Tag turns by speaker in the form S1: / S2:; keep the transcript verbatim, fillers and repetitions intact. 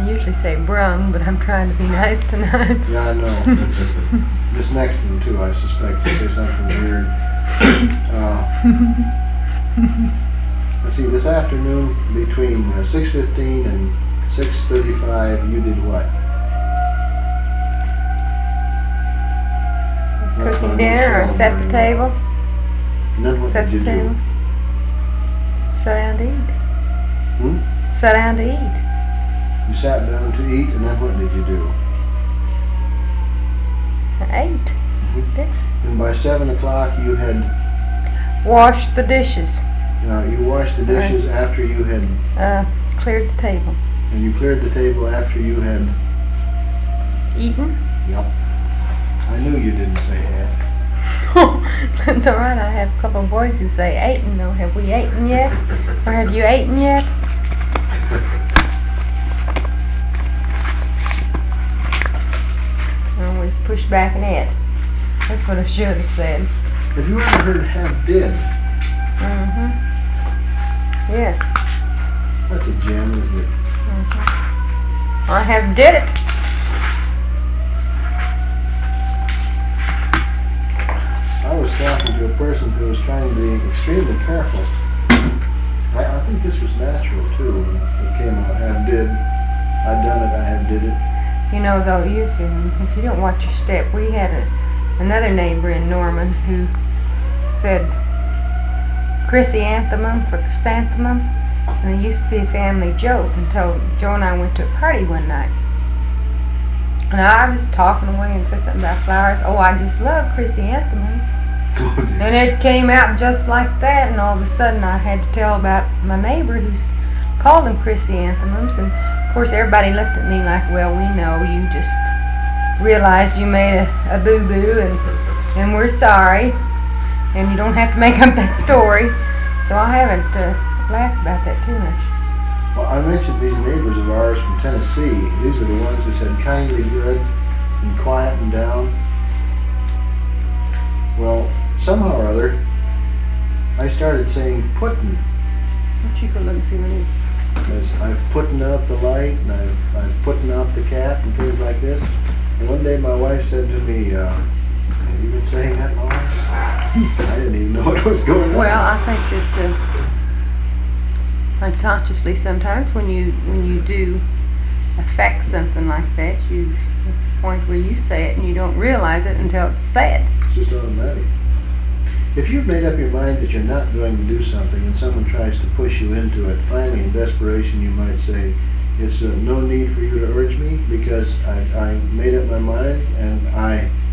S1: usually say brung, but I'm trying to be nice tonight.
S2: Yeah, I know. This next one too, I suspect will say something weird. Uh, let's see, this afternoon between uh, six fifteen and six thirty-five, you did what?
S1: Cooking dinner or set the table.
S2: And then what
S1: Set
S2: did you
S1: the
S2: do?
S1: table. Sit down to eat.
S2: Hmm?
S1: Sit down to eat.
S2: You sat down to eat, and then what did you do?
S1: I ate.
S2: Mm-hmm. And by seven o'clock, you had
S1: Washed the dishes.
S2: uh, you washed the dishes
S1: Right.
S2: after you had,
S1: Uh, cleared the table.
S2: and you cleared the table after you had.
S1: Eaten?
S2: Yep. I knew you didn't say that.
S1: That's all right. I have a couple of boys who say eaten. No, have we eaten yet? Or have you eaten yet? I always push back and ate. That's what I should have said.
S2: Have you ever heard have did?
S1: Mm-hmm. Yes.
S2: That's a gem, isn't it?
S1: Mm-hmm. I have did it.
S2: I was talking to a person who was trying to be extremely careful. I, I think this was natural too. When it came out, have did. I'd done it, I have did it.
S1: You know, though, you can, if you don't watch your step, we had a, another neighbor in Norman who said chrysanthemum for chrysanthemum, and it used to be a family joke until Joe and I went to a party one night. And I was talking away and said something about flowers. Oh, I just love chrysanthemums. And it came out just like that, and all of a sudden I had to tell about my neighbor who's called them chrysanthemums, and of course everybody looked at me like, well, we know you just realized you made a, a boo-boo, and, and we're sorry, and you don't have to make up that story. So I haven't uh, laughed about that too much.
S2: Well, I mentioned these neighbors of ours from Tennessee. These are the ones who said kindly good and quiet and down. Well, somehow or other, I started saying puttin'.
S1: What you go look and see what it is?
S2: Because I've putting out the light, and I've, I've putting out the cat, and things like this. And one day my wife said to me, uh, have you been saying that long? I didn't even know what was going on.
S1: Well, I think that uh, unconsciously sometimes when you when you do affect something like that, you at the point where you say it and you don't realize it until it's said.
S2: It's just automatic. If you've made up your mind that you're not going to do something and someone tries to push you into it, finally in desperation you might say, it's uh, no need for you to urge me because I, I made up my mind and I